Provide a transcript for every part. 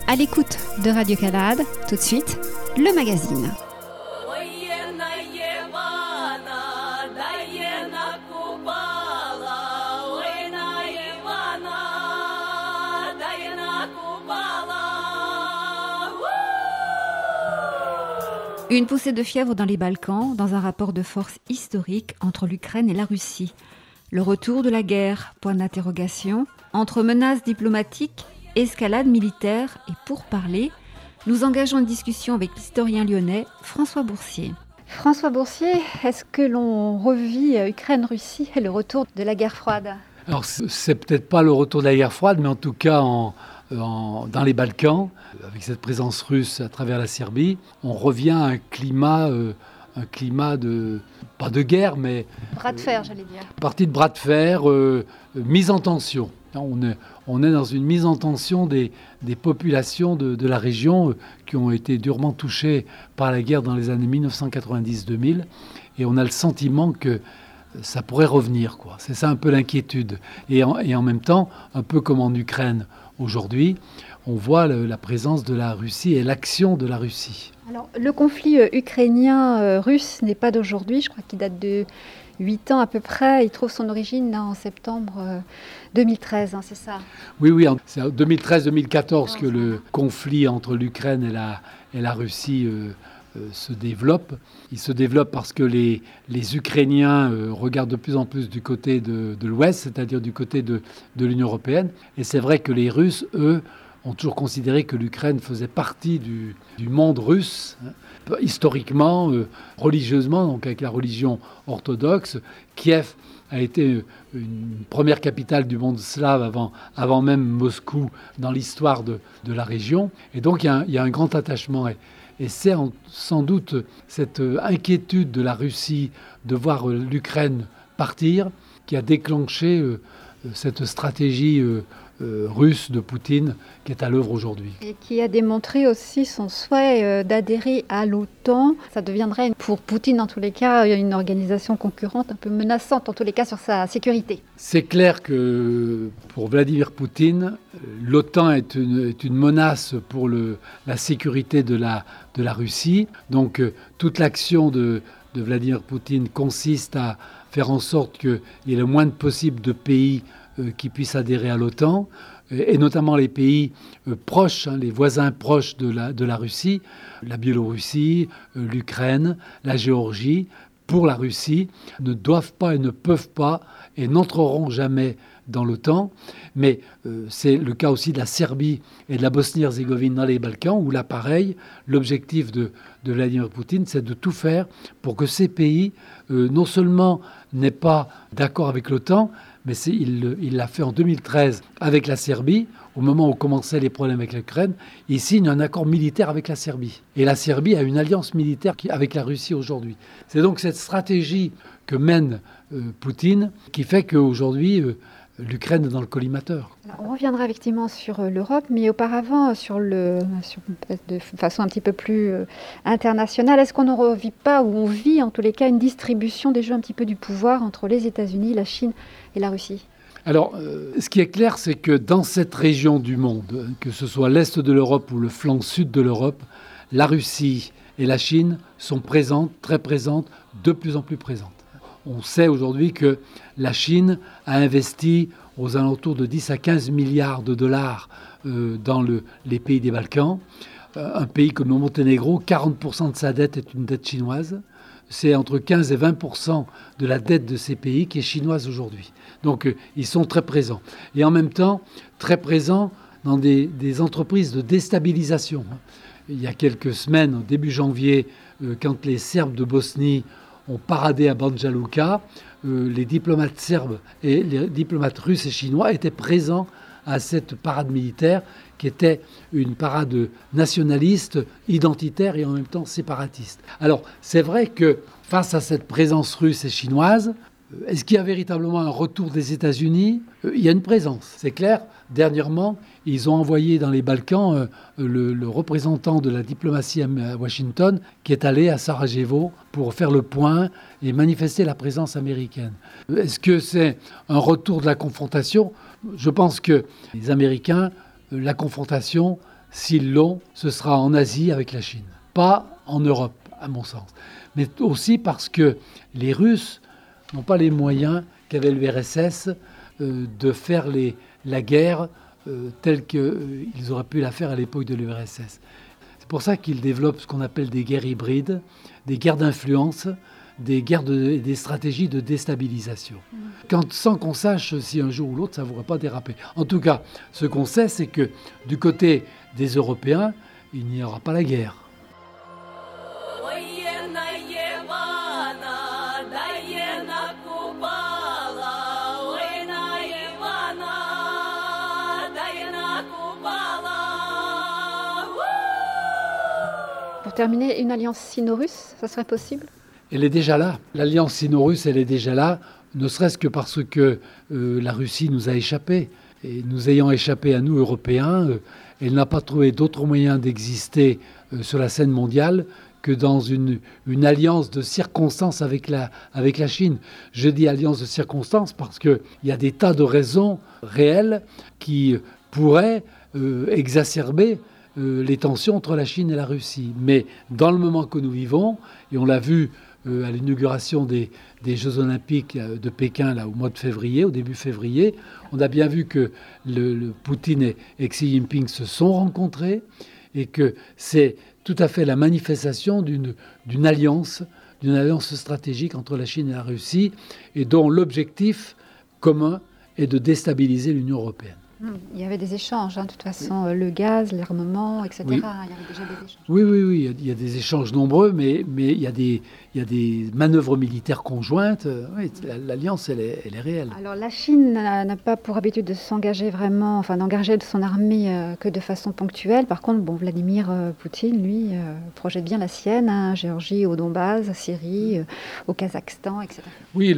À l'écoute de Radio Calade, tout de suite, le magazine. Une poussée de fièvre dans les Balkans, dans un rapport de force historique entre l'Ukraine et la Russie. Le retour de la guerre, point d'interrogation, entre menaces diplomatiques, escalade militaire et pourparlers, nous engageons une discussion avec l'historien lyonnais François Boursier. François Boursier, est-ce que l'on revit Ukraine-Russie et le retour de la guerre froide ? Alors, c'est peut-être pas le retour de la guerre froide, mais en tout cas, dans les Balkans, avec cette présence russe à travers la Serbie, on revient à un climat de, pas de guerre, mais... Bras de fer, j'allais dire. Partie de bras de fer, mise en tension. On est dans une mise en tension des populations de la région qui ont été durement touchées par la guerre dans les années 1990-2000. Et on a le sentiment que ça pourrait revenir, quoi. C'est ça un peu l'inquiétude. Et en même temps, un peu comme en Ukraine aujourd'hui, on voit la présence de la Russie et l'action de la Russie. Alors, le conflit ukrainien-russe n'est pas d'aujourd'hui, je crois qu'il date de 8 ans à peu près. Il trouve son origine en septembre 2013, c'est ça ? Oui, c'est en 2013-2014 que le conflit entre l'Ukraine et la Russie se développe. Il se développe parce que les Ukrainiens regardent de plus en plus du côté de l'Ouest, c'est-à-dire du côté de l'Union européenne. Et c'est vrai que les Russes, eux, ont toujours considéré que l'Ukraine faisait partie du monde russe, historiquement, religieusement, donc avec la religion orthodoxe. Kiev a été une première capitale du monde slave avant même Moscou dans l'histoire de la région. Et donc il y a un grand attachement. Et c'est sans doute cette inquiétude de la Russie de voir l'Ukraine partir qui a déclenché cette stratégie russe de Poutine qui est à l'œuvre aujourd'hui. Et qui a démontré aussi son souhait d'adhérer à l'OTAN. Ça deviendrait pour Poutine en tous les cas une organisation concurrente un peu menaçante en tous les cas sur sa sécurité. C'est clair que pour Vladimir Poutine, l'OTAN est une menace pour la sécurité de la Russie. Donc toute l'action de Vladimir Poutine consiste à faire en sorte qu'il y ait le moins possible de pays qui puissent adhérer à l'OTAN, et notamment les pays proches, les voisins proches de la Russie, la Biélorussie, l'Ukraine, la Géorgie, pour la Russie, ne doivent pas et ne peuvent pas et n'entreront jamais dans l'OTAN. Mais c'est le cas aussi de la Serbie et de la Bosnie-Herzégovine dans les Balkans, où là, pareil, l'objectif de Vladimir Poutine, c'est de tout faire pour que ces pays, non seulement n'aient pas d'accord avec l'OTAN, mais il l'a fait en 2013 avec la Serbie, au moment où commençaient les problèmes avec l'Ukraine. Il signe un accord militaire avec la Serbie. Et la Serbie a une alliance militaire avec la Russie aujourd'hui. C'est donc cette stratégie que mène Poutine qui fait qu'aujourd'hui, l'Ukraine est dans le collimateur. Alors, on reviendra effectivement sur l'Europe, mais auparavant, de façon un petit peu plus internationale, est-ce qu'on ne revit pas, ou on vit en tous les cas, une distribution des jeux un petit peu du pouvoir entre les États-Unis, la Chine et la Russie ? Alors, ce qui est clair, c'est que dans cette région du monde, que ce soit l'Est de l'Europe ou le flanc sud de l'Europe, la Russie et la Chine sont présentes, très présentes, de plus en plus présentes. On sait aujourd'hui que la Chine a investi aux alentours de 10 à 15 milliards de dollars dans les pays des Balkans. Un pays comme le Monténégro, 40% de sa dette est une dette chinoise. C'est entre 15 et 20% de la dette de ces pays qui est chinoise aujourd'hui. Donc ils sont très présents. Et en même temps, très présents dans des entreprises de déstabilisation. Il y a quelques semaines, au début janvier, quand les Serbes de Bosnie ont paradé à Banja Luka, les diplomates serbes et les diplomates russes et chinois étaient présents à cette parade militaire qui était une parade nationaliste, identitaire et en même temps séparatiste. Alors, c'est vrai que face à cette présence russe et chinoise, est-ce qu'il y a véritablement un retour des États-Unis ? Il y a une présence, c'est clair. Dernièrement, ils ont envoyé dans les Balkans le représentant de la diplomatie à Washington qui est allé à Sarajevo pour faire le point et manifester la présence américaine. Est-ce que c'est un retour de la confrontation ? Je pense que les Américains, la confrontation, s'ils l'ont, ce sera en Asie avec la Chine, pas en Europe, à mon sens. Mais aussi parce que les Russes n'ont pas les moyens qu'avait l'URSS de faire la guerre telle qu'ils auraient pu la faire à l'époque de l'URSS. C'est pour ça qu'ils développent ce qu'on appelle des guerres hybrides, des guerres d'influence, des stratégies de déstabilisation. Sans qu'on sache si un jour ou l'autre ça ne pourrait pas déraper. En tout cas, ce qu'on sait, c'est que du côté des Européens, il n'y aura pas la guerre. Pour terminer, une alliance sino-russe, ça serait possible ? Elle est déjà là. L'alliance sino-russe, elle est déjà là, ne serait-ce que parce que la Russie nous a échappé. Et nous ayant échappé à nous, Européens, elle n'a pas trouvé d'autre moyen d'exister sur la scène mondiale que dans une alliance de circonstances avec la Chine. Je dis alliance de circonstances parce qu'il y a des tas de raisons réelles qui pourraient exacerber les tensions entre la Chine et la Russie. Mais dans le moment que nous vivons, et on l'a vu à l'inauguration des Jeux Olympiques de Pékin là, au mois de février, au début février, on a bien vu que le Poutine et Xi Jinping se sont rencontrés et que c'est tout à fait la manifestation d'une alliance stratégique entre la Chine et la Russie et dont l'objectif commun est de déstabiliser l'Union européenne. Il y avait des échanges, de toute façon, le gaz, l'armement, etc. Oui. Il y avait déjà des échanges. Oui, il y a des échanges nombreux, mais il y a des manœuvres militaires conjointes. Oui, l'alliance, elle est réelle. Alors la Chine n'a pas pour habitude de s'engager vraiment, d'engager son armée que de façon ponctuelle. Par contre, Vladimir Poutine, lui, projette bien la sienne, Géorgie, au Donbass, Syrie, au Kazakhstan, etc. Oui,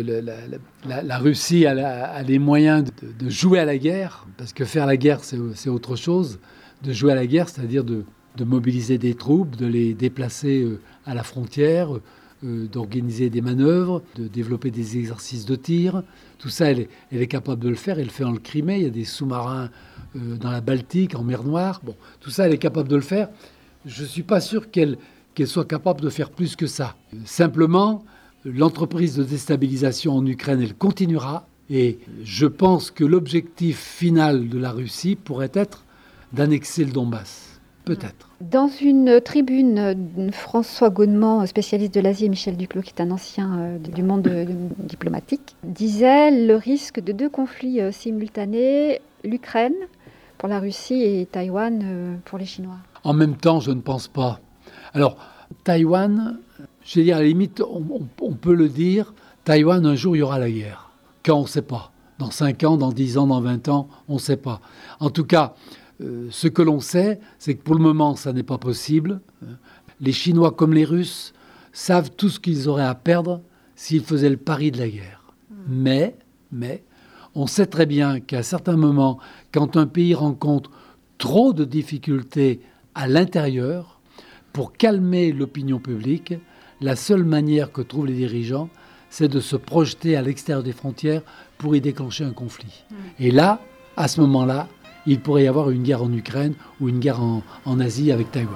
la Russie a les moyens de jouer à la guerre, parce que faire la guerre, c'est autre chose. De jouer à la guerre, c'est-à-dire de mobiliser des troupes, de les déplacer à la frontière, d'organiser des manœuvres, de développer des exercices de tir. Tout ça, elle est capable de le faire. Elle le fait en Crimée. Il y a des sous-marins dans la Baltique, en mer Noire. Tout ça, elle est capable de le faire. Je ne suis pas sûr qu'elle soit capable de faire plus que ça. Simplement, l'entreprise de déstabilisation en Ukraine, elle continuera. Et je pense que l'objectif final de la Russie pourrait être d'annexer le Donbass. Peut-être. Dans une tribune, François Gaunement, spécialiste de l'Asie, et Michel Duclos, qui est un ancien du monde diplomatique, disait le risque de 2 conflits simultanés, l'Ukraine pour la Russie et Taïwan pour les Chinois. En même temps, je ne pense pas. Alors, Taïwan, je veux dire, à la limite, on peut le dire, Taïwan, un jour, il y aura la guerre. Quand, on ne sait pas. Dans 5 ans, dans 10 ans, dans 20 ans, on ne sait pas. En tout cas, ce que l'on sait, c'est que pour le moment, ça n'est pas possible. Les Chinois comme les Russes savent tout ce qu'ils auraient à perdre s'ils faisaient le pari de la guerre. Mais, on sait très bien qu'à certains moments, quand un pays rencontre trop de difficultés à l'intérieur, pour calmer l'opinion publique, la seule manière que trouvent les dirigeants, c'est de se projeter à l'extérieur des frontières pour y déclencher un conflit. Et là, à ce moment-là, il pourrait y avoir une guerre en Ukraine ou une guerre en Asie avec Taïwan.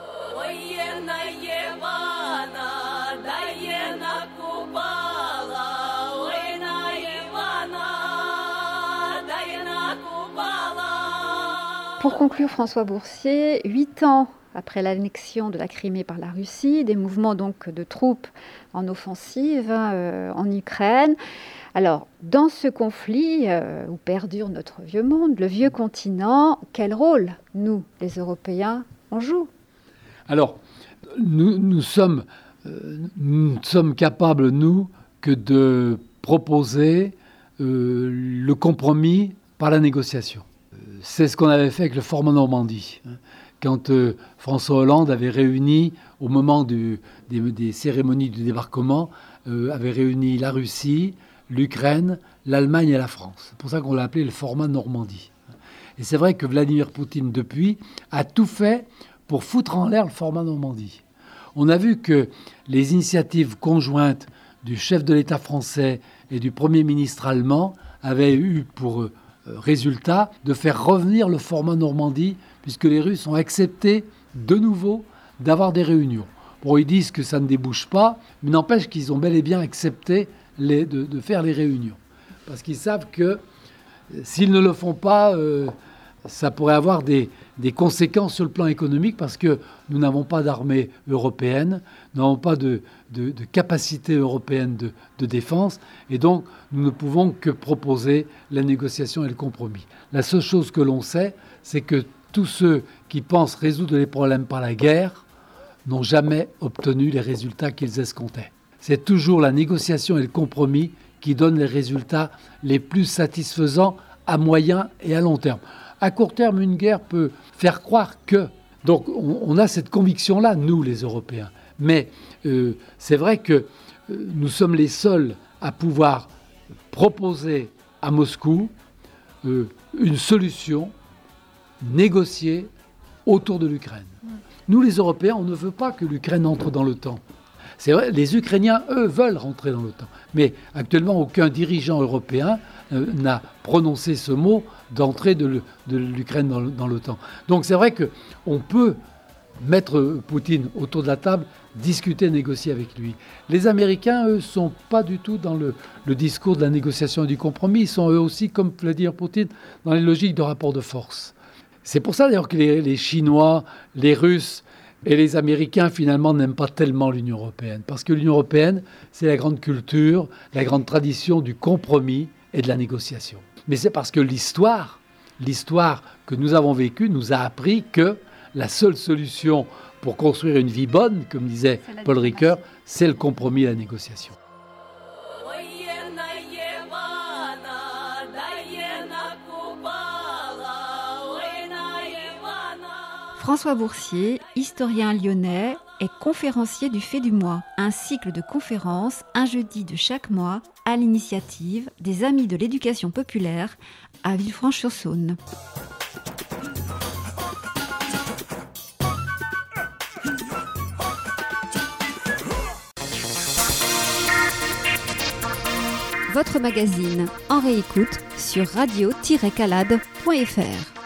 Pour conclure, François Boursier, 8 ans après l'annexion de la Crimée par la Russie, des mouvements donc de troupes en offensive en Ukraine. Alors, dans ce conflit où perdure notre vieux monde, le vieux continent, quel rôle, nous, les Européens, on joue ? Alors, nous sommes capables, nous, que de proposer le compromis par la négociation. C'est ce qu'on avait fait avec le format Normandie. Quand François Hollande avait réuni, au moment des cérémonies du débarquement, avait réuni la Russie, l'Ukraine, l'Allemagne et la France. C'est pour ça qu'on l'a appelé le format Normandie. Et c'est vrai que Vladimir Poutine, depuis, a tout fait pour foutre en l'air le format Normandie. On a vu que les initiatives conjointes du chef de l'État français et du Premier ministre allemand avaient eu pour résultat de faire revenir le format Normandie, puisque les Russes ont accepté de nouveau d'avoir des réunions. Bon, ils disent que ça ne débouche pas, mais n'empêche qu'ils ont bel et bien accepté de faire les réunions. Parce qu'ils savent que s'ils ne le font pas, ça pourrait avoir des conséquences sur le plan économique, parce que nous n'avons pas d'armée européenne, nous n'avons pas de capacité européenne de défense, et donc nous ne pouvons que proposer la négociation et le compromis. La seule chose que l'on sait, c'est que tous ceux qui pensent résoudre les problèmes par la guerre n'ont jamais obtenu les résultats qu'ils escomptaient. C'est toujours la négociation et le compromis qui donnent les résultats les plus satisfaisants à moyen et à long terme. À court terme, une guerre peut faire croire que... Donc on a cette conviction-là, nous les Européens. Mais c'est vrai que nous sommes les seuls à pouvoir proposer à Moscou une solution négociée autour de l'Ukraine. Nous les Européens, on ne veut pas que l'Ukraine entre dans l'OTAN. C'est vrai, les Ukrainiens, eux, veulent rentrer dans l'OTAN. Mais actuellement, aucun dirigeant européen n'a prononcé ce mot d'entrée de l'Ukraine dans l'OTAN. Donc c'est vrai qu'on peut mettre Poutine autour de la table, discuter, négocier avec lui. Les Américains, eux, ne sont pas du tout dans le discours de la négociation et du compromis. Ils sont eux aussi, comme peut le dire Poutine, dans les logiques de rapport de force. C'est pour ça d'ailleurs que les Chinois, les Russes et les Américains, finalement, n'aiment pas tellement l'Union européenne. Parce que l'Union européenne, c'est la grande culture, la grande tradition du compromis et de la négociation. Mais c'est parce que l'histoire que nous avons vécue nous a appris que la seule solution pour construire une vie bonne, comme disait Paul Ricoeur, c'est le compromis et la négociation. François Boursier, historien lyonnais, est conférencier du Fait du Mois, un cycle de conférences un jeudi de chaque mois à l'initiative des Amis de l'éducation populaire à Villefranche-sur-Saône. Votre magazine en réécoute sur radio-calade.fr.